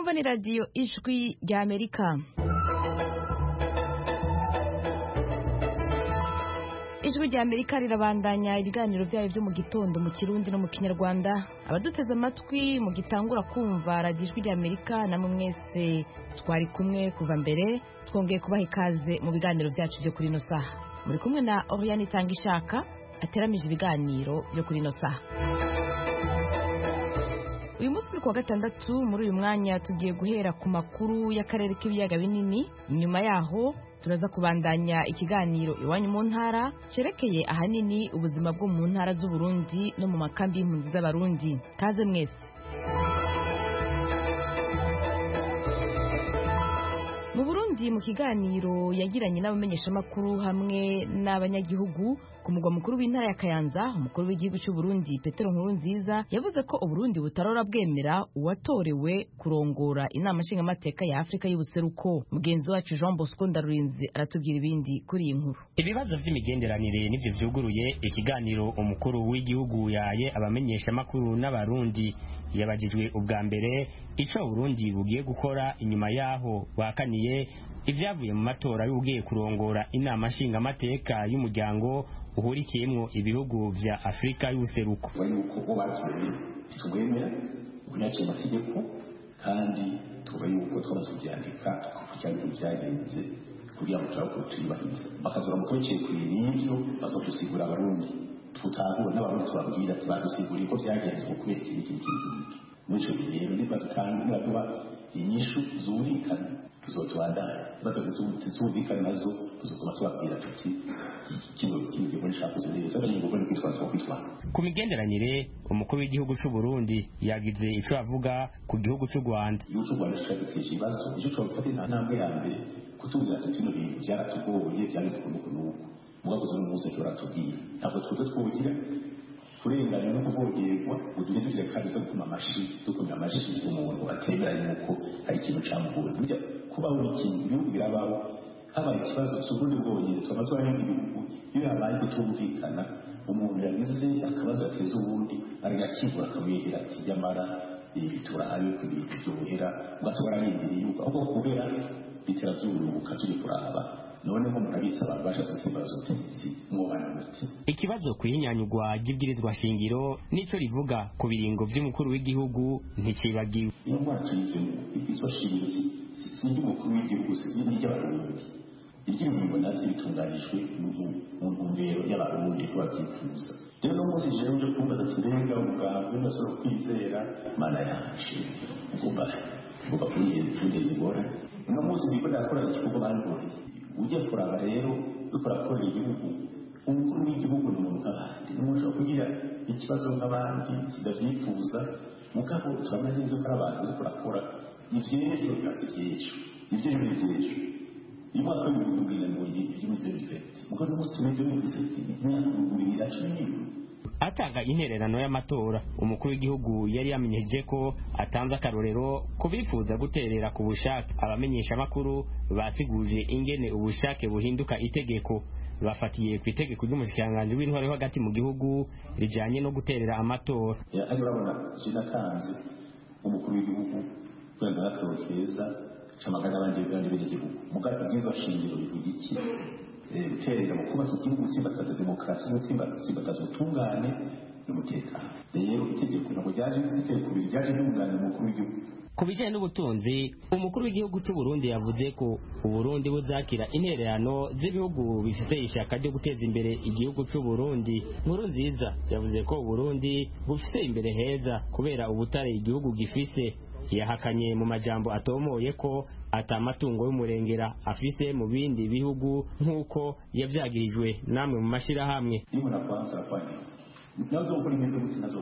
mwumva ni radiyo ijwi rya Amerika. Ijwi rya Amerika rirabandanya ibiganiro byayo byo mu gitondo mu Kirundi no mu Kinyarwanda. Abaduteze amatwi mu gitangura kumva radiyo ijwi rya Amerika, namwe mwese twari kumwe kuva mbere, twongeye kubaha ikaze mu biganiro byacu byo kuri ino saha. Muri kumwe na Oriane Itangishaka ateramije ibiganiro byo kuri ino saha. Uyu munsi ku wa gatandatu muri uyu mwanya tugiye guhera ku makuru y'akarere k'ibiyaga binini. Nyuma yaho turaza kubandanya ikiganiro iwanyu mu ntara cerekeye ahanini ubuzima bwo mu ntara z'u Burundi no mu makambi y'impunzi z'abarundi. Kaze mwese. Mu Burundi mu kiganiro yagiranye n'abamenyeshamakuru hamwe n'abanyagihugu ku mugwa mukuru w'intara ya Kayanza, umukuru w'igihugu cy'u Burundi Petero Nkurunziza yavuze ko Uburundi butarora bwemera uwatorewe kurongora inama nshingamateka ya Afrika y'ubuseruko. Mugenzi wacu Jean Bosco Ndarurinzi aratubwira ibindi kuri iyi nkuru. Ibibazo vy'imigenderanire nivyo vyuguruye ikiganiro umukuru w'igihugu yaye abamenyeshamakuru n'abarundi. Yabajijwe ubwa mbere ico Burundi bugiye gukora inyuma yaho wakaniye ivyavuye mu matora y'ugiye kurongora inama nshingamateka y'umuryango uhurikiyemwo ibihugu vya Afrika y'ubuseruko. Yuko batoye tugwemera kunyaca amategeko kandi tuba yuko twamaze kubyandika kugira byagenze kugira ngo turabahiriza bakazora mu kweceye kuri n'ibyo bazodusigura abarundi tutahura n'abarundi tubabwira badusiguriye ko byagenze mu kubera iki n'icyo rero niba dutanga tuba inyishu zumvikana tuzotubandana batazumvikana nazo tuzokoma tubabwira tuti kino gihugu nshakaze neza n'ingogo kwitwa. Ku migenderanire umukuru w'igihugu cy'u Burundi yagize ico avuga ku gihugu cy'u Rwanda. Igihugu cy'u Rwanda cyagiteje ibibazo icyo twafata intambwe ya mbere kutubwira ati bino bintu byaratugoye byageze ku nuko mugakoze n'umunsi turatubwira ntabwo twebwe twugira kurenganya no kuvogerwa uduheze kandi zo kuma amashi umuntu atembera yuko ari ikintu cyamugura burya kuba uri ikintu birabaho habaye ikibazo cy'ubundi bwonyine twamaze n'ibihugu iyo habaye kutumvikana umuntu yagize akabazo ateza ubundi aragakigura akamwegera ati yamara turahaye ku bintu by'ubuhera ugatwara n'indiri yuko ahubwo kubera bitera by'urubuka turi kuraba none ko murabisa abantu bashatse kwibaza ubutegetsi mwobana muti. Ikibazo kuhinyanyugwa ry'ibwirizwa shingiro nico rivuga ku biringo vy'umukuru w'igihugu ntikibagiwe. Iyo mwacu y'ivyo ibwirizwa shingiro si y'umukuru w'igihugu si y'abarundi. Iby'ingingo navyo bitunganijwe mu ntumbero y'abarundi ko bavyifuza. Rero no munsi jewe uje kumbaza ati renga umugambwe ndasoro kwizera mana yanje ugomba kuyeza igora. No munsi ndiko ndakora igikorwa bankoreye ujya kuraba rero dukora korera igihugu umukuru w'igihugu ni umuntu nk'abandi n'umuntu kugira ikibazo nk'abandi sidavyifuza mugabo turabona neza ko abantu bariko barakora ivyejo by'ejo ivyo n'ivyejo iyo mwaka w'ibihumbi bibiri na mirongo ibiri by'umutekano mugabo n'umunsi tumeze n'ubise imyaka ibihumbi na cumi n'ibiri. Atanga intererano y'amatora umukuru w'igihugu yari yamenyeje ko atanze akarorero kubifuza guterera ku bushake. Abamenyeshamakuru basiguje ingene ubushake buhinduka itegeko bafatiye ku itegeko ry'umushikiranganji w'intwaro hagati mu gihugu rijanye no guterera amatora. Ari urabona jina kanze umukuru w'igihugu kwenda n'akarorero keza camagana abandi b'igihugu mugati bwizo shingiro bivuga iki guterera mu kubaka igihugu tsimbataza demokarasi no tsimbataza ubutungane n'umutekano. Rero itegeko ntabwo ryaje itegeko ryaje n'umwanya mukuru w'igihugu. Ku bijyanye n'ubutunzi umukuru w'igihugu cy'u Burundi yavuze ko Uburundi buzakira intererano z'ibihugu bifise ishaka ryo guteza imbere igihugu cy'u Burundi. Nkurunziza yavuze ko Uburundi bufise imbere heza kubera ubutare igihugu gifise. Yahakanye mu majambo atomoye ko atamatungo y'umurengera afise mu bindi bihugu nk'uko yavyagirijwe namwe mu mashirahamwe. Nimuna kwanza afanye nazo ukuri mende kuti nazo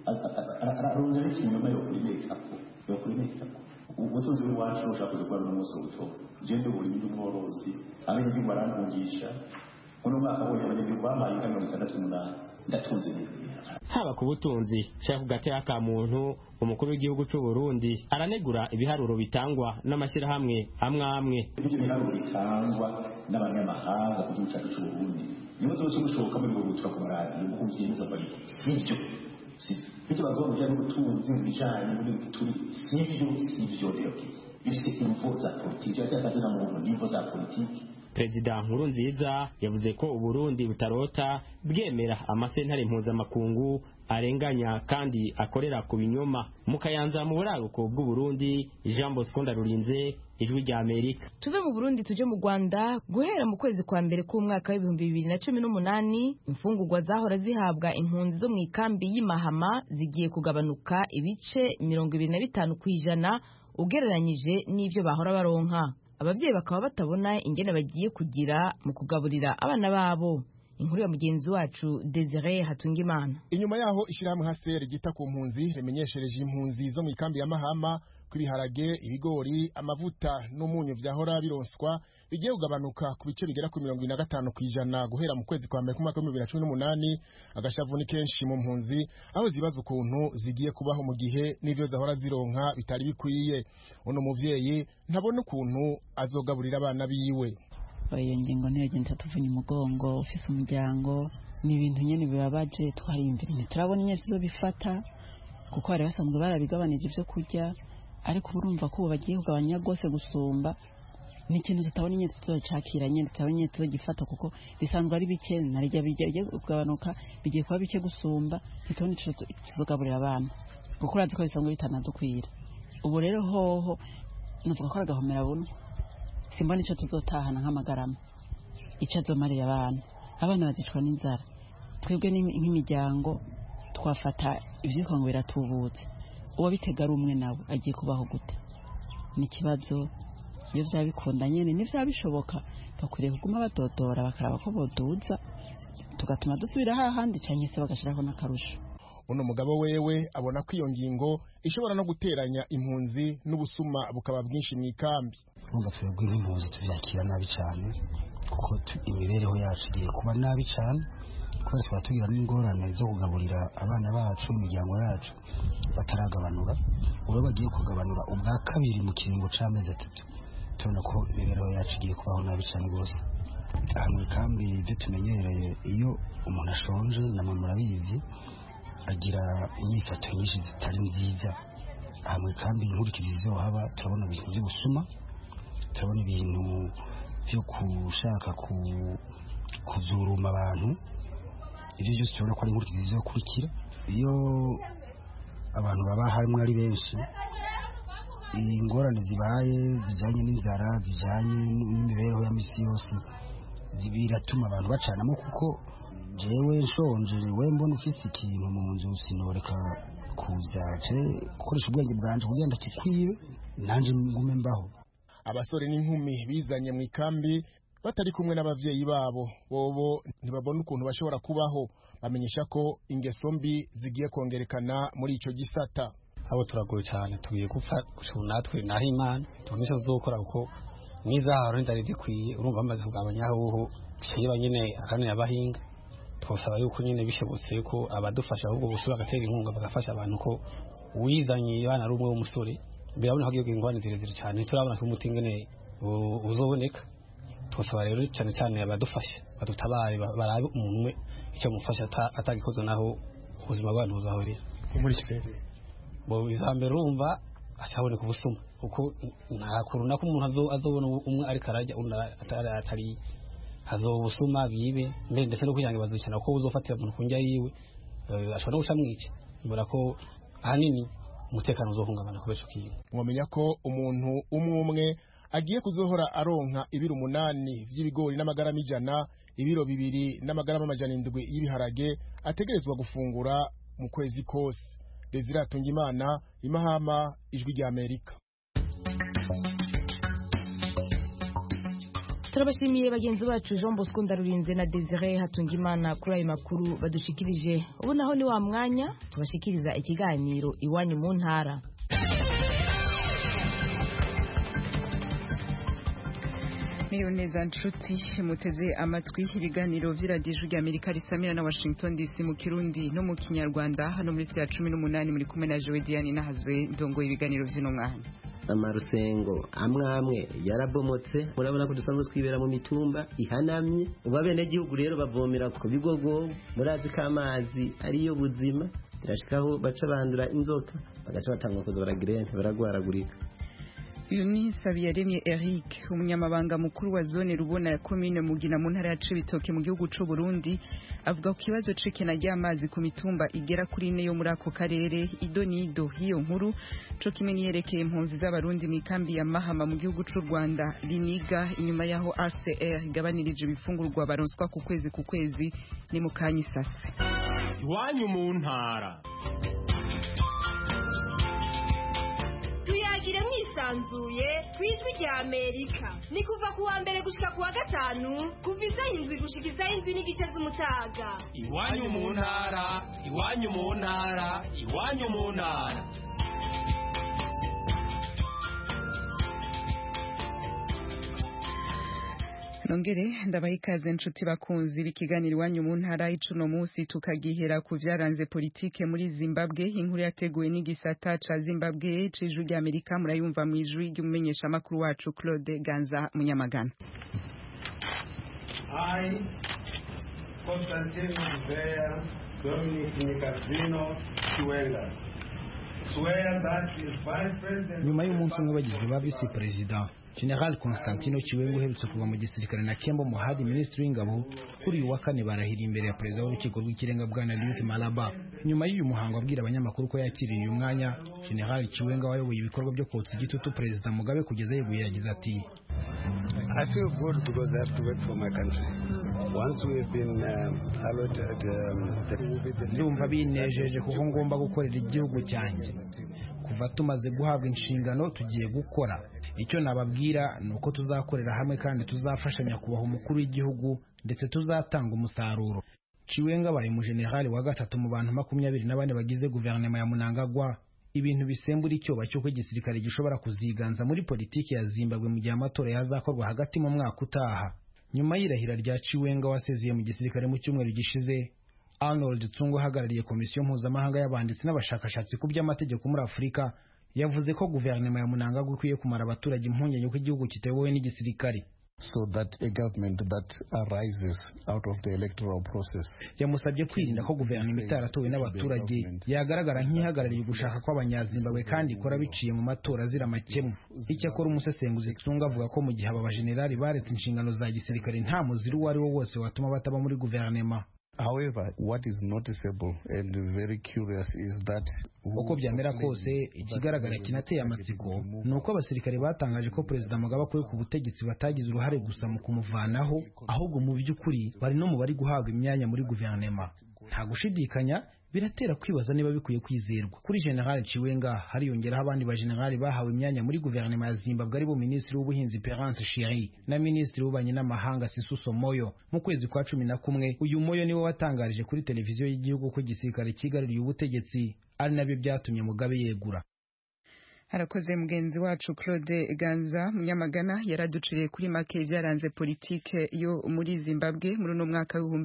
aronja ikinyoma yo kurimeka ubutunzi bwacu ushaka kuzikora n'umunsi w'ubuto gende buri n'umworozi abenye barantungisha uno mwaka wose abanyagihugu bamaye ingano 68 ndatunze haba ku butunzi shaka kugatera ka muntu umukuru w'igihugu cy'u Burundi aranegura ibiharuro bitangwa n'amashirahamwe amwe ibyo biharuro bitangwa n'abanyamahanga ku gihugu cy'u Burundi niba zose mushoboka muri ubu turakomara mu kumviriza bari nibyo bityo bavuga mu bijyanye n'ubutunzi mu bijyanye n'ibituri sivyo rero bifite imvo za politiki cyangwa na muntu n'imvo za politiki. Perezida Nkurunziza yavuze ko Uburundi butarota bwemera amasentare mpuzamakungu arenganya kandi akorera ku binyoma. Mu Kayanza mu buraruko bw'u Burundi, Jean Bosco Ndarurinze, Ijwi rya Amerika. Tuve mu Burundi tuje mu Rwanda. Guhera mu kwezi kwa mbere k'umwaka wa 2018 imfungurwa zahora zihabwa impunzi zo mu ikambi y'Imahama zigiye kugabanuka ibice 25% ugereranyije n'ivyo bahora baronka. Abavyeyi bakaba batabona ingene bagiye kugira mu kugaburira abana babo. Inkuru ya mugenzi wacu Desire Hatungimana. Inyuma yaho ishirahamwe HCR gita ku mpunzi rimenyeshereje impunzi zo mu ikambi ya Mahama kwibiharage, ibigori, amavuta n'umunyu vyahora bironswa bigiye kugabanuka ku bice bigera ku 25% guhera mu kwezi kwa mbere k'umwaka wa 2018. Agashavu ni kenshi mu mpunzi aho zibaza ukuntu zigiye kubaho mu gihe n'ivyo zahora zironka bitari bikwiye. Uno muvyeyi ntabona ukuntu azogaburira abana biwe. Iyo ngingo ntiyagenda tuvunya umugongo ufise umuryango ni ibintu nyene bibabaje twarimbira ntiturabona inyezi zo bifata kuko bari basanzwe barabigabanije ivyo kurya ariko urumva ko bagiye kugabanya gose gusumba ni ikintu tutabona inyezi tuzocakira nyene tutabona inyezi tuzogifata kuko bisanzwe ari bike narijya bigiye kugabanuka bigiye kuba bike gusumba ntitubona tuzogaburira abana kuko urazi ko bisanzwe bitanadukwira. Ubu rero hoho navuga ko aragahomera buno simbona ico tuzotahana nk'amagarama ico azomarira abana bazicwa n'inzara. Twebwe nk'imiryango twafata ivyiko ngo biratubutse uwo bitega rumwe nawe agiye kubaho gute ni kibazo. Iyo vyabikunda nyene ni vyabishoboka bakwiriye kuguma badodora bakaraba ko boduza tugatuma dusubira hahandi canke se bagashiraho n'akarusho. Uno mugabo wewe abona ko iyo ngingo ishobora no guteranya impunzi n'ubusuma bukaba bwinshi mu ikambi. Urumva twebwe nk'impunzi tubyakira nabi cyane kuko imibereho yacu igiye kuba nabi cyane kuko twaba tugira n'ingorane zo kugaburira abana bacu imiryango yacu bataragabanura. Ubu bagiye kugabanura ubwa kabiri mu kiringo c'amezi 3 tubona ko imibereho yacu igiye kubaho nabi cyane rwose. Aha mu ikambi ibyo tumenyereye iyo umuntu ashonje na mama murabizi agira imyifato nyinshi zitari nziza. Aha mu ikambi inkurikizi zizohaba turabona ibintu byo gusuma, turabona ibintu byo kushaka kuzuruma abantu. Ibyo byose turabona ko ari inkurikizi zizokurikira iyo abantu baba harimo ari benshi. Ingorane zibaye zijanye n'inzara zijanye n'imibereho ya misi yose zibiratuma abantu bacanamo kuko jewe nshonje we mbona ufise ikintu mu nzu sinoreka kuzaje gukoresha ubwenge bwanje kugira ngo kikwibe nanje ngume mbaho. Abasore n'inkumi bizanye mu ikambi batari kumwe n'abavyeyi babo bobo ntibabona ukuntu bashobora kubaho. Bamenyesha ko ingeso mbi zigiye kongerekana muri ico gisata. Abo turagoye cyane tugiye gupfa gushuna natwe naho Imana tunisho zokora uko nizaharo ndari zikwiye. Urumva bamaze kugabanyaho bishiye banyene akane yabahinga twosaba yuko nyene bishobotse ko abadufasha ahubwo busura gatera inkunga bagafasha abantu ko wizanye bana rumwe w'umusore birabona hagiye ingwane zirezire cyane turabona ko umutingene uzoboneka. Twosaba rero cyane cyane abadufasha badutabare barabe umuntu icyo mufasha atagikoze naho ubuzima bw'abantu buzahorera muri kifere bo izambere urumva acabone kubusuma kuko nta kuruna ko umuntu azobona umwe ari karajya atari hazobusuma bibe mbere ndetse no kujyanga bazicana ko uzofatira umuntu kunjya yiwe ashobora guca mwice. Mbona ko ahanini umutekano uzohungabana kubera ico kintu. Mwamenya ko umuntu umwe agiye kuzohora aronka ibiro 8 vy'ibigori n'amagarama 100, ibiro 2 n'amagarama 700 y'ibiharage ategerezwa gufungura mu kwezi kose. Desire Hatungimana, Imahama, Ijwi rya Amerika. Turabashimiye bagenzi bacu Jean Bosco Ndarurinze na Desire Hatungimana kuri ayo makuru badushikirije. Ubu naho ni wa mwanya tubashikiriza ikiganiro iwanyu mu ntara. Neza nshuti muteze amatwi ibiganiro vy'iradiyo rya Amerika risamira na Washington DC mu Kirundi no mu Kinyarwanda. Hano muri saa 18 muri kumwe na Joe Diane nahazwe ndongo ibiganiro vy'ino mwanya. Amarusengo amwe yarabomotse murabona ko dusanzwe twibera mu mitumba ihanamye. Ubabene gihugu rero bavomera ku bigogo murazi kamazi ariyo buzima birashikaho baca bandura inzoka bagaca batangwa kuza baragira baragwaragurika. Uyu ni Sabiyaremye Eric umunyamabanga mukuru wa zone Rubona ya commune Mugina mu ntara ya Cibitoke mu gihugu c'u Burundi avuga ku kibazo c'ikena ry'amazi ku mitumba igera kuri 4 yo muri ako karere idonido hiyo nkuru co kimwe niyerekeye impunzi z'abarundi mu kambi ya Mahama mu gihugu c'u Rwanda Liniga inyuma yaho RCR gabanirije ibifungurwa baronswa ku kwezi ni mu Kanyisase. Iwanyu mu ntara tuyagire mwisanzuye kwijwi rya Amerika ni kuva kuwa mbere gushika kuwa gatanu kuva isaha 7 gushika isaha 7:30 z'umutaga. Iwanyu mu ntara iwanyu mu ntara iwanyu mu ntara. Nongere ndabaha ikaze nshuti bakunzi b'ikiganiro iwanyu mu ntara icuno munsi tukagihera ku vyaranze politike muri Zimbabwe. Inkuru yateguwe n'igisata ca Zimbabwe c'ijwi rya Amerika murayumva mu ijwi ry'umumenyesha makuru wacu Claude Ganza Munyamagana. Constantino Mbeya Dominic Nicasino Chiwenga swear that is vice president. Nyuma y'umunsi umwe bagizwe ba vice president General Constantino Chiwenga uherutse kuva mu gisirikare na Kembo Mohadi Ministry w'ingabo kuri uyu wa kane barahira imbere ya perezida w'urukiko rw'ikirenga bwana Luke Malaba. Nyuma y'uyu muhango abwira abanyamakuru ko yakiriye uyu mwanya, General Chiwenga wayoboye ibikorwa byo kotsa igitutu perezida Mugabe kugeza yeguye yagize ati I feel good because I have to work for my country. Once we have been allotted ndumva binejeje kuko ngomba gukorera igihugu cyanjye. Kuva tumaze guhabwa inshingano tugiye gukora. Icyo nababwira nuko tuzakorera hamwe kandi tuzafashanya kubaha umukuru w'igihugu ndetse tuzatanga umusaruro. Chiwenga baye mu general wa gatatu mu bantu 24 bagize guverinoma ya Mnangagwa. Ibintu bisembura icyoba cyo igisirikare gishobora kuziganza muri politiki ya Zimbabwe mu gihe amatora yazakorwa hagati mu mwaka utaha. Nyuma y'irahira rya Chiwenga wasezeye mu gisirikare mu cyumweru gishize, Arnold Tsungo hagarariye komisiyo mpuzamahanga y'abanditsi n'abashakashatsi ku by'amategeko muri Afurika yavuze ko guverinoma ya Mnangagwa ikwiye kumara abaturage impungenge ko igihugu kitayobowe n'igisirikare. So that a government that arises out of the electoral process. Yamusabye kwirinda ko guverinoma itaratowe n'abaturage yagaragara nk'ihagarariye gushaka kw'abanyazimbabwe kandi ikora biciye mu matora azira amakemwa. Icyakora umusesenguzi Tsunga avuga ko mu gihe aba bajenerali baretse inshingano za gisirikare nta muziri uwo ari wo wose watuma bataba muri guverinoma. However, what is noticeable and very curious is that uko byamera kose ikigaragara kinateye amatsiko nuko abasirikare batangaje ko perezida Mugabe akuye ku butegetsi batagize uruhare gusa mu kumuvanaho, ahubwo mu by'ukuri bari no mu bari guhabwa imyanya muri guverinoma. Nta gushidikanya biratera kwibaza niba bikwiye kwizerwa. Kuri General Chiwenga hariyongeraho abandi ba generali bahawe imyanya muri guverinoma ya Zimbabwe ari bo Minisitiri w'Ubuhinzi Perance Shiri na Minisitiri w'Ububanyi n'Amahanga Sisuso Moyo. Mu kwezi kwa 11 uyu Moyo niwe watangarije kuri televiziyo y'igihugu ko igisirikare kigaruriye ubutegetsi, ari nabyo byatumye Mugabe yegura. Harakoze mugenzi wacu Claude Ganza Munyamagana yaraduciriye kuri make byaranze politike yo muri Zimbabwe muri no mwaka wa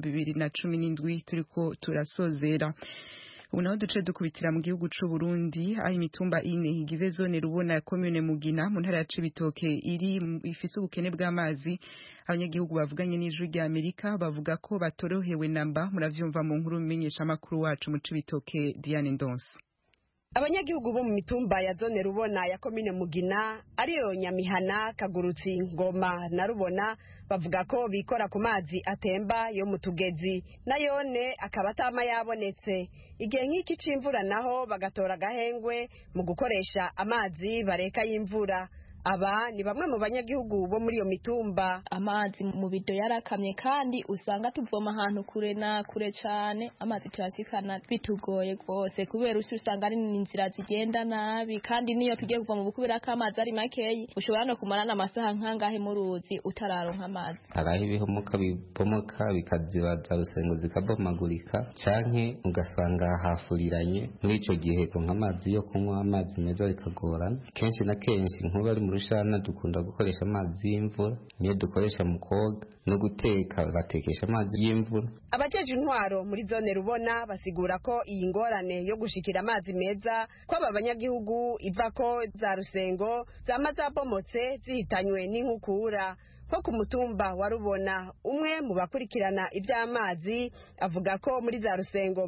2017 turiko turasozera. Ubu naho duce dukubitira mu gihugu c'u Burundi aho imitumba 4 igize zone Rubona ya commune Mugina mu ntara ya Cibitoke ifise ubukene bw'amazi. Abanyagihugu bavuganye n'ijwi rya Amerika bavuga ko batorohewe namba. Muravyumva mu nkuru menyesha makuru wacu mu Cibitoke Diane Ndonse. Abanyagihugu bo mu mitumba ya zone Rubona ya commune Mugina ariyo Nyamihana, Kagurutsi, Ngoma na Rubona bavuga ko bikora ku mazi atemba yo mu tugezi nayone akaba atama yabonetse. Igihe nk'iki c'imvura naho bagatora gahengwe mu gukoresha amazi bareka y'imvura. Aba ni bamwe mu banyagihugu bo muri iyo mitumba. Amazi mu bido yarakamye kandi usanga tuvoma ahantu kure na kure cyane, amazi tuyashikana bitugoye rwose kubera usanga ari inzira zigenda nabi, kandi niyo tugiye kuva mu bukubira k'amazi ari makeyi ushobora no kumarana amasaha nkangahe mu ruzi utararonka amazi. Haraho ibihomoka bibomoka bikazibaza rusengo zikabomagurika canke ugasanga hafuriranye. Muri ico gihe kuronka amazi yo kunywa, amazi meza bikagorana. Kenshi na kenshi nk'ubu Rushana dukunda gukoresha amazi y'imvura, niyo dukoresha mu koga no guteka batekesha amazi y'imvura. Abajeje intwaro muri zone Rubona basigura ko iyi ngorane yo gushikira amazi meza ko aba banyagihugu iva ko za rusengo zamaza bomotse zihitanywe n'inkukura. nko ku mutumba wa Rubona umwe mu bakurikirana iby'amazi avuga ko muri za Rusengo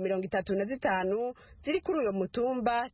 35 ziri kuri uyo mutumba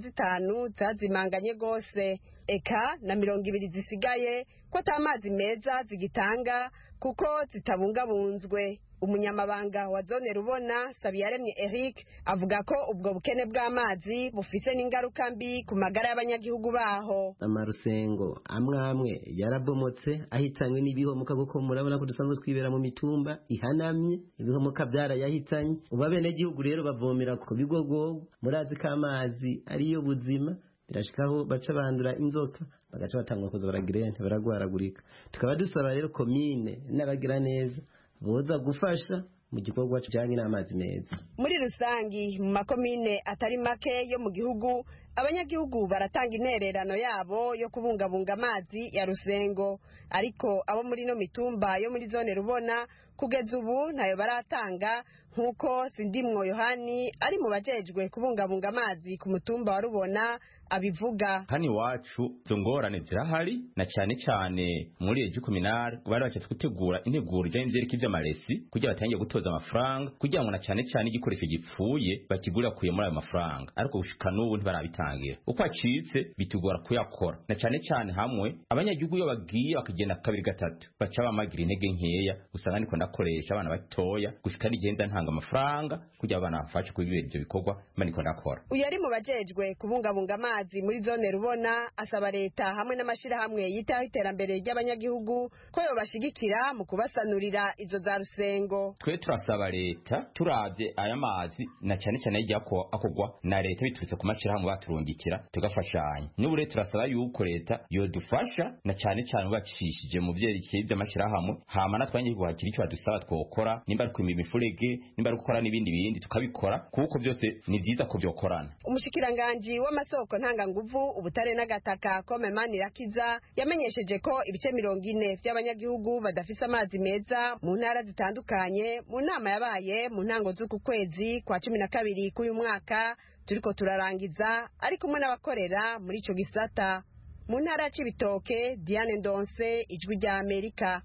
15 zazimanganye gose eka na 20 zisigaye ko atamazi meza zigitanga kuko zitabungabunzwe. Umunyamabanga wa zone Rubona Sabiyaremye Eric avuga ko ubwo bukene bw'amazi bufise n'ingaruka mbi ku magara y'abanyagihugu baho. Amarusengo amwe yarabomotse ahitanywe n'ibihomoka kuko murabona ko dusanzwe twibera mu mitumba ihanamye, ibihomoka byarayahitanye. Ubabene gihugu rero bavomera ku bigogo, murazi ko amazi ariyo buzima, birashikaho baca bandura inzoka bagaca batangwa kuza baragirente baragwaragurika. Tukaba dusaba rero komine n'abagira neza boza gufasha mu gikorwa cyangwa n'amazi meza. Muri rusangi mu makomine atari make yo mu gihugu abanyagihugu baratanga intererano yabo yo kubungabunga amazi ya Rusengo, ariko abo muri no mitumba yo muri zone Rubona kugeza ubu ntayo baratanga, nkuko Sindimwo Yohani ari mu bajejwe kubungabunga amazi ku mutumba wa Rubona abivuga. Hani wacu zongorane zirahari na cyane cyane muri ejo kominari bari bacye gutegura integuro y'inzereke by'amaresi kugira batangiye gutoza amafaranga kugira ngo na cyane cyane igikoresho gipfuye bakigura kuye muri ayo mafaranga, ariko gushika n'ubu ntibarabitangira. Uko acitse bitugora kuyakora na cyane cyane hamwe abanyagihugu yo bagiye bakagenda kabiri gatatu baca bamagira intege nkeya, usanga niko ndakoresha abana batoya gushika n'igenza ntanga amafaranga kugira abana bafashe kuri ibyo bikorwa maniko ndakora. Uyu ari mu bajejwe kubungabunga amazi muri zone Rubona asaba leta hamwe n'amashira hamwe yitaho iterambere ry'abanyagihugu ko yo bashigikira mu kubasanurira izo za Rusengo. Twe turasaba leta turavye aya mazi na cyane cyane yako akogwa na leta biturutse ku mashira hamwe baturungikira tugafashanya. N'ubu leta turasaba yuko leta yo dufasha na cyane cyane bacishije mu byerekeye by'amashira hamwe hama natwanye guhakira icyo badusaba twokora, nimba ari kwimira imifurege, nimba ari gukora n'ibindi tukabikora kuko byose ni byiza ko byokorana. Umushikiranganje w'amasoko ntanga-nguvu ubutare n'agataka Kome Manirakiza yamenyesheje ko ibice 40 by'abanyagihugu badafise amazi meza mu ntara zitandukanye mu nama yabaye mu ntango z'uku kwezi kwa 12 k'uyu mwaka turiko turarangiza, ari kumwe n'abakorera muri ico gisata. Mu ntara y'Ibitoke, Diane Ndonse, Ijwi rya Amerika.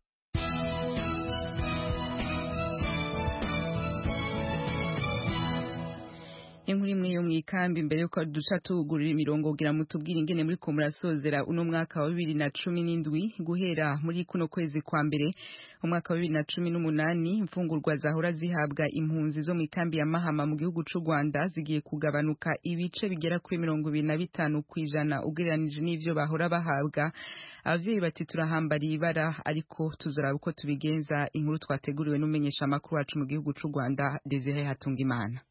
Inkuru imwe yo mwikambi mbere yuko duca tugurira imirongo kugira mutubwire ingene muri ko murasozera uno mwaka wa 2017 guhera muri kuno kwezi kwa mbere umwaka wa 2018 imfungurwa zahora zihabwa impunzi zo mwikambi ya Mahama mu gihugu c'u Rwanda zigiye kugabanuka ibice bigera kuri 25% ugereranije n'ivyo bahora bahabwa. Abavyeyi bati turahambariye ibara ariko tuzoraba uko tubigenza. Inkuru twateguriwe n'umenyesha makuru wacu mu gihugu c'u Rwanda Desire Hatungimana.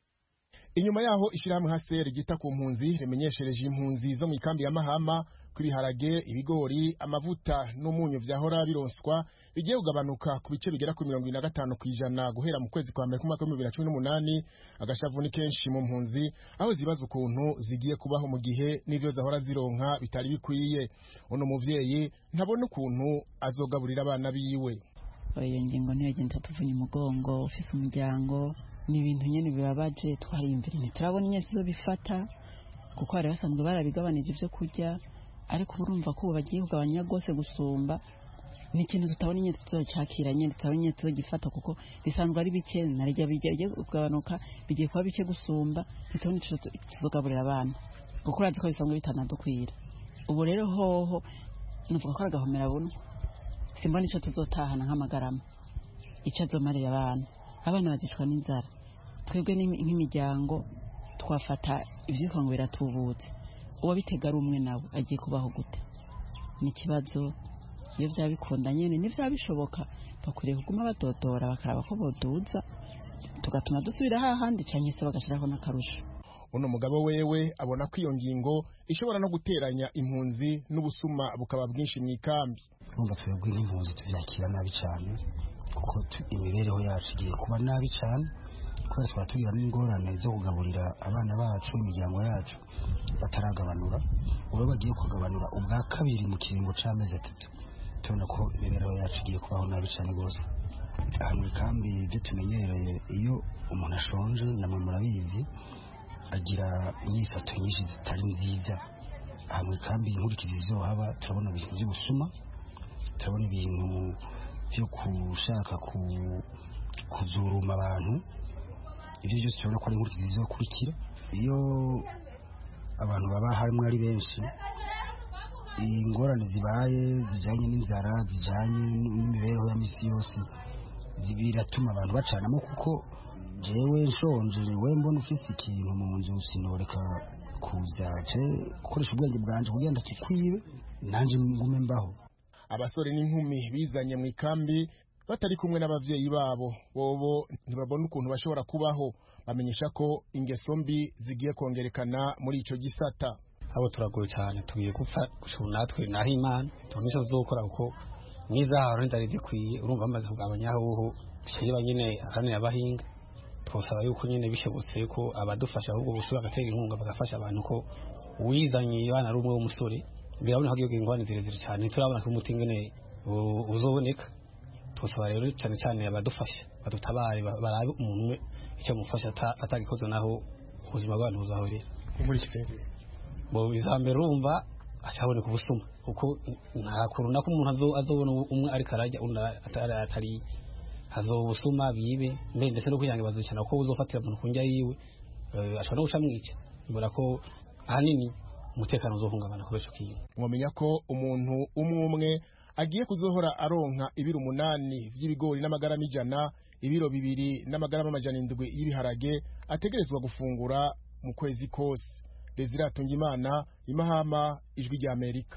Inyuma yaho ishyirahamwe HCR gita ku mpunzi rimenyeshereje impunzi zo mu ikambi ya Mahama kwibiharage, ibigori, amavuta n'umunyu vyahora bironswa bigiye kugabanuka ku bice bigera ku 25% guhera mu kwezi kwa mbere ku mwaka wa 2018. Agashavu ni kenshi mu mpunzi aho zibaza ukuntu zigiye kubaho mu gihe n'ivyo zahora zironka bitari bikwiye. Uno muvyeyi ntabona ukuntu azogaburira abana biwe. Iyo ngingo ntiyagenda tuvunya umugongo ufise umuryango n'ibintu nyene bibabaje twarimbira ntiturabona inyesi zo bifata kuko hari basanzwe barabigabanije ivyo kurya, ariko urumva ko bagiye kugabanya gose gusumba ni ikintu tutabona inyesi tuzocakira nyene tutabona inyesi tuzogifata kuko bisanzwe ari bike narya bigiye kugabanuka bigiye kuba bike gusumba ntitubona ico tuzogaburira abana kuko urazi ko bisanzwe bitanadukwira. Ubu rero hoho nuvuga ko aragahomera bunwa simbona ico tuzotahana nk'amagarama ico azomarira abana bazicwa n'inzara. Twebwe nk'imiryango twafata ivyitwa ngo biratubutse, uwo bitega ari umwe nawe agiye kubaho gute? Ni ikibazo. Iyo vyabikunda nyene n'ivyabishoboka bakwiriye kuguma badodora bakaraba ko boduza tugatuma dusubira hahandi canke se bagashiraho n'akarusho. Uno mugabo wewe abona ko iyo ngingo ishobora no guteranya impunzi n'ubusuma bukaba bwinshi mu ikambi. Urumva twebwe n'impunzi tuvyakira nabi cyane kuko imibereho yacu igiye kuba nabi cyane kubera twatugira n'ingorane zo kugaburira abana bacu imiryango yacu bataragabanura. Ubu bagiye kugabanura ubwa kabiri mu kiringo c'amezi 3 tubona ko imibereho yacu igiye kubaho nabi cyane gose. Aha mu ikambi ibyo tumenyereye iyo umuntu ashonje namwe murabizi agira inyifato nyinshi zitari nziza. Aha mu ikambi inkurikizi zohaba turabona ibintu by'ubusuma, turabona ibintu byo gushaka kuzuruma abantu ibyo byose turabona ko ari inkurikizi zizokurikira iyo abantu baba harimo ari benshi ingorane zibaye zijyanye n'inzara zijyanye n'imibereho ya misi yose biratuma abantu bacanamo kuko jewe nshonje we mbona ufise ikintu mu nzu sinoreka kuzaje gukoresha ubwenge bwanje kugenda kikwibe nanje ngume mbaho. Abasore n'inkumi bizanye mu ikambi batari kumwe n'abavyeyi babo bobo ntibabona ukuntu bashobora kubaho, bamenyesha ko ingeso mbi zigiye kongerekana muri ico gisata. Abo turagoye cyane tugiye gupfa natwe naho Imana tunisho zokora kuko n'izaharo ndari zikwiye urumva amaze kugabanyaho bishye nyine akane abahinga twosaba yuko nyine bishobotse ko abadufasha ahubwo busura agatera inkunga bagafasha abantu ko wizanye abana ari umwe w'umusore birabona ko giye ingwane zirezire cyane turabona ko umutingene uzoboneka twosaba rero cyane cyane abadufasha badutabare barabe umuntu icyo mufasha atagikoze naho ubuzima bw'abantu buzahorera muri kifere bo izambere urumva acaboneka ubusuma kuko nta kuruna ko umuntu azobona umwe ari karajya atari hazobusuma bibe mbe ndetse no kuyange bazicana ko uzofatira umuntu kunjya yiwe ashobora no gucamwica ibora ko ahanini umutekano uzohungabana kubera cyo kintu. Mwamenya ko umuntu umwe agiye kuzohora aronka ibiro 8 vy'ibigori n'amagarama 100 ibiro 2 n'amagarama 700 y'ibiharage ategerezwa gufungura mu kwezi kose. Desire Atungimana, Imahama, Ijwi rya Amerika.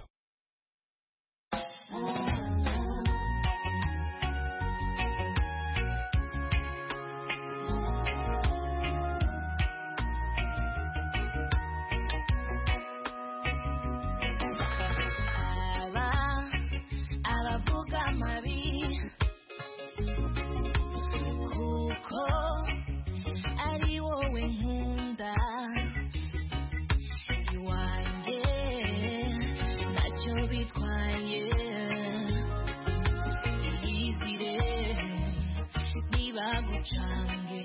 Abavuga mabi kuko ari wowe nkunda iwanjye ntacyo bitwaye iyizire ntibagucange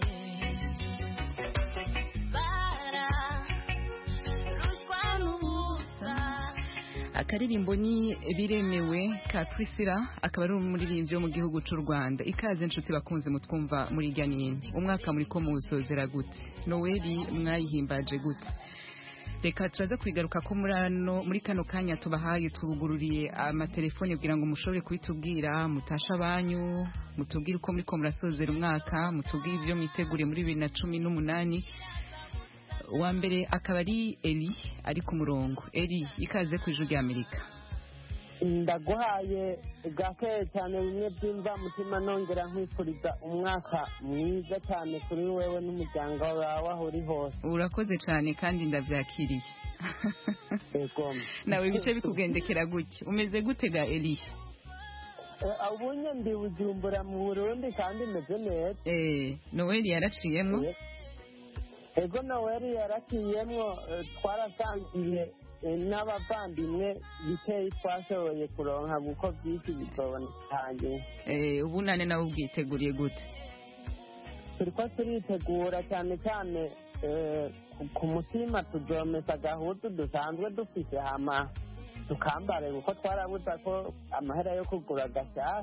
bararuswa n'ubusa. Akaririmbo ni biremewe ka Priscilla akaba ari umuririmbyi wo mu gihugu cy'u Rwanda. Ikaze inshuti bakunze mutwumva muri Ganini. Umwaka muri ko muzozera gute? Noeli mwayihimbaje gute? Reka turaza kwigaruka ko muri kano kanya tubahaye tugururiye amatelefone kugira ngo mushobore kubitubwira mutasha banyu mutubwire uko muri ko murasozera umwaka mutubwire ivyo mwitegure muri 2018. Wa mbere akaba ari Eli ari ku murongo. Eli ikaze ku Ijwi rya Amerika. Ndaguhaye gake cyane bimwe byimva mutima nongera nkwifuriza umwaka mwiza cyane kuri wewe n'umuryango wawe aho uri hose. Urakoze cyane kandi ndavyakiriye. Ego. Nawe ibice bikugendekera gutya. Umeze gute ga Eli? Ubunye ndi Bujumbura mu Burundi kandi meze neza. Noel yaraciyemo. Ego Noel yarakiyemo twarasangiye n'abavandimwe biteye twashoboye kuronka kuko byinshi bitobonekanye. Ubunane nawe ubwiteguriye gute? Turiko turitegura cyane cyane ku mutima tuzomesa gahutu dusanzwe dufise hama tukambare kuko twarabuza ko amahera yo kugura gashyashya.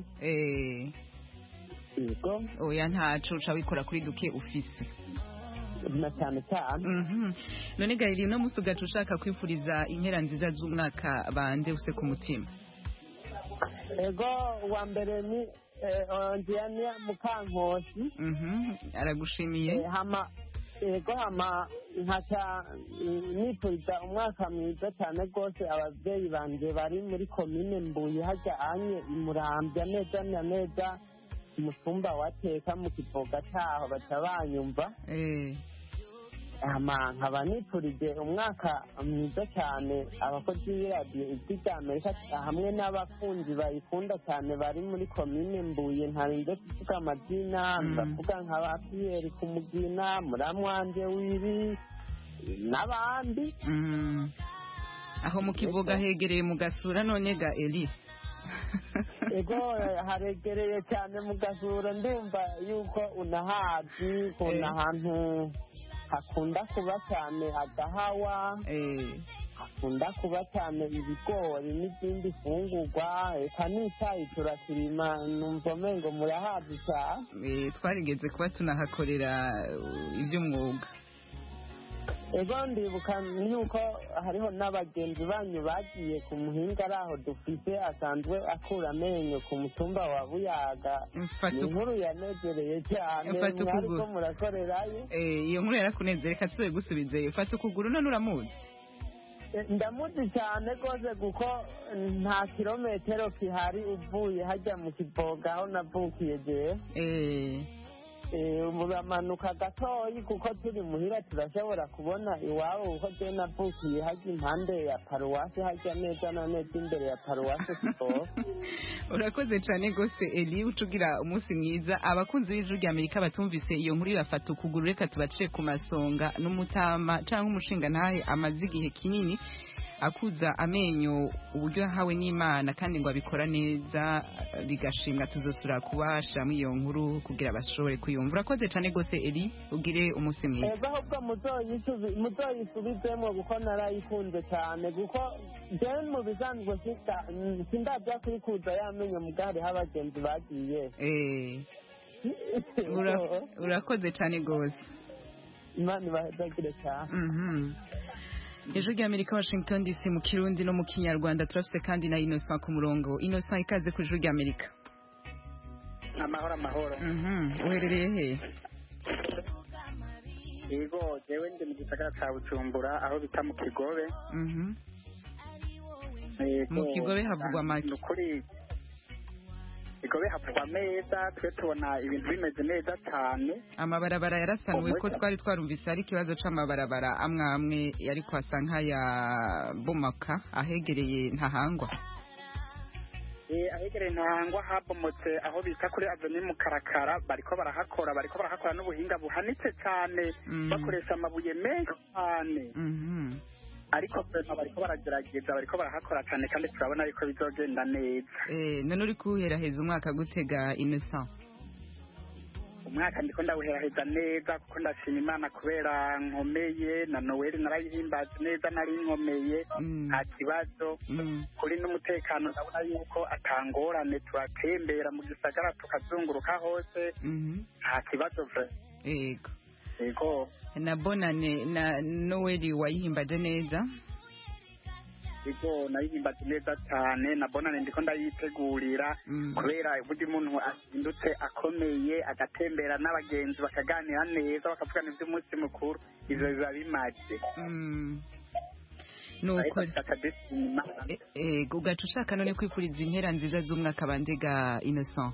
Yego. Oya ntaco uca wikora kuri duke ufise. Na cyane cyane. None Gairi no musi ugaca ushaka kwifuriza impera nziza z'umwaka bande use ku mutima? Ego wa mbere ni Ondiania Mukankosi. Aragushimiye. Ego hama nkaca nifuriza umwaka mwiza cyane rwose ababyeyi banje bari muri komine Mbuye hajya anye imurambya neza na neza umusumba wateka mu kivoga cyaho baca banyumva. Nkaba nifurije umwaka mwiza cyane abakozi b'iradiyo Ijwi rya Amerika hamwe n'abakunzi bayikunda cyane bari muri komine Mbuye ntarinze kuvuga amazina ndavuga nka ba Pierre Kumugina Muramwanje Wiri n'abandi. Aho mu kivoga hegereye mu Gasura none ga Eli. Ego haregereye cyane mu Gasura ndumva yuko unahazi kuna ahantu hakunda kuba cyane agahawa. hakunda kuba cyane ibigori n'izindi fungurwa eka n'icyayi turakirima numva umengo murahazi cyane. Twarigeze kuba tunahakorera iby'umwuga. Ego ndibuka yuko hariho n'abagenzi banyu bagiye ku muhinga ari aho dufite asanzwe akura amenyo ku mutumba wa Buyaga. Ni inkuru yanegereye cyane mwariko murakorerayo. Iyo nkuru yarakunezere reka tube gusubizeyo. Fata ukuguru none uramuzi? Ndamuzi cyane rwose kuko nta kilometero kihari uvuye hajya mu Kivoga aho navukiye jewe. Muramanuka gatoyi kuko turi muhira turashobora kubona iwabo kuko je navukiye hajya impande ya paruwasi hajya neza na neza imbere ya paruwasi Kivoga. Urakoze cyane rwose Eli ucugira umunsi mwiza. Abakunzi b'Ijwi ry'Amerika batumvise iyo nkuru bafata ukuguru reka tubaciye ku masonga n'umutama cyangwa umushinga ntahe amaze igihe kinini akuza amenyo uburyo yahawe n'Imana kandi ngo abikora neza bigashimwa. Tuzosura kubashamo iyo nkuru kugira bashobore kuyumva. Urakoze cyane rwose Eli ugire umunsi mwiza. Ahubwo muzoyisubizemo kuko narayikunze cyane kuko jewe mu bisanzwe sindajya kuyikuza y'amenyo mugari h'abagenzi bagiye. Urakoze cyane rwose. Imana ibahezagire cyane. Ijwi ry'Amerika Washington DC mu Kirundi no mu Kinyarwanda turafite kandi na Innocent ku murongo. Innocent ikaze ku Ijwi ry'Amerika. Amahoro. Uherereye he? Yego jewe ndi mu gisagara ca Bujumbura aho bita mu Kigobe. Mu Kigobe havugwa make. Kigobe havugwa meza twe tubona ibintu bimeze neza cyane. Amabarabara yarasanuwe ko twari twarumvise ari ikibazo c'amabarabara amwe yari kwasa nk'aya bomoka ahegereye Ntahangwa. Ahegereye Ntahangwa habomotse aho bita kuri Avenue Mukarakara bariko barahakora n'ubuhinga buhanitse cyane bakoresha amabuye menshi cyane. Ariko bariko baragerageza bariko barahakora cyane kandi turabona ariko bizogenda neza. None uri kuheraheza umwaka gutega Innocent? Umwaka ndiko ndawuheraheza neza kuko ndashima Imana kubera nkomeye na Noel narayihimbaza neza nari nkomeye nta kibazo kuri n'umutekano ndabona yuko atangorane turatembera mu gisagara tukazunguruka hose nta kibazo vre. Yego na bonane na Noel wayihimbaje neza? Yego nayihimbaje neza cyane na bonane ndiko ndayitegurira kubera buri muntu asindutse akomeye agatembera n'abagenzi bakaganira neza bakavugana iby'umunsi mukuru ivyo biba bimaze. Nuko ugaca ushaka none kwifuriza impera nziza z'umwaka bandega Innocent?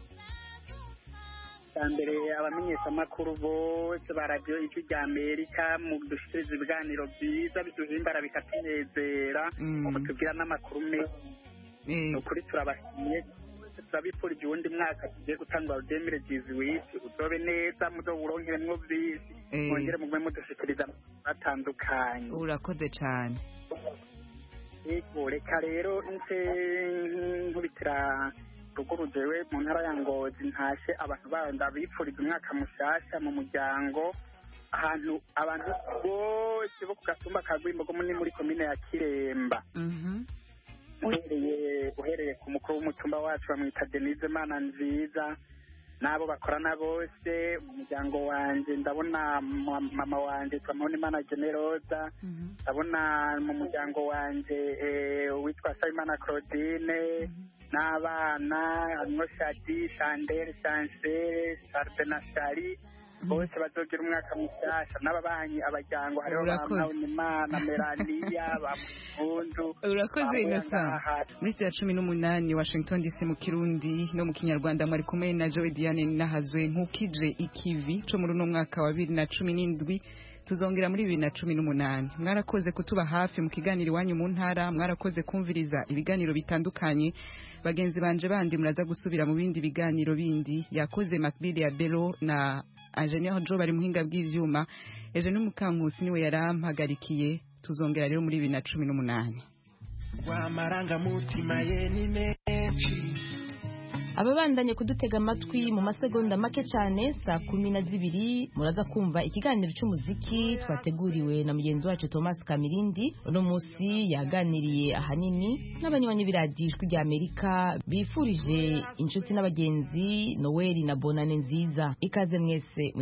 Mbere abamenyeshamakuru bose ba radiyo Ijwi ry'Amerika mu dushikiriza ibiganiro byiza biduhimbara bikatunezera mutubwira n'amakuru meza. Ukuri turabashimiye turabifurije uwundi mwaka tugiye gutangwa 2018 uzobe neza muzowuronkeremwo byinshi mwongere mugwe mudushikiriza batandukanye. Urakoze cyane. Yego reka rero nkubitira ruguru jewe mu ntara ya Ngozi ntashe abantu banda bipfuriza umwaka mushasha mu muryango ahantu abantu bose bo ku Gatumba ka Rwimbogo muri komine ya Kiremba. Uhereye ku mukuru w'umutumba wacu bamwita Denise Mana nziza nabo bakorana bose mu muryango wanje ndabona mama wanje twamubona Imana Generosa ndabona mu muryango wanje witwa Sayimana Claudine n'abana harimo Shadi Sandere Chancel Sarbenashari bose bazogira umwaka mushasha n'ababanyi abajyango hariho Imana Melania bamundu. Urakoze Innocent. Muri 18 Washington DC mu Kirundi no mu Kinyarwanda mwari kumwe na Joe Diane Nahazwe nkukije ikivi cyo muri no mwaka wa 2017 tuzongera muri 2018. Mwarakoze kutuba hafi mu kiganiro iwanyu mu ntara, mwarakoze kumviriza ibiganiro bitandukanye. Bagenzi banje bandi muraza gusubira mu bindi biganiro bindi. Yakoze Macbile ya Belo na Engineer Joe bari muhinga bw'ivyuma. Eje n'umukankusi niwe yarampagarikiye. Tuzongera rero muri 2018. Wa maranga mutima ye ni menshi ababandanye kudutega amatwi mu masegonda make cyane saa 12 muraza kumva ikiganiro cy'umuziki twateguriwe na mugenzi wacu Thomas Kamirindi. Uno munsi yaganiriye ahanini n'abanywanyi b'iradijwi rya Amerika bifurije inshuti n'abagenzi Noel na Bonane nziza. Ikaze mwese.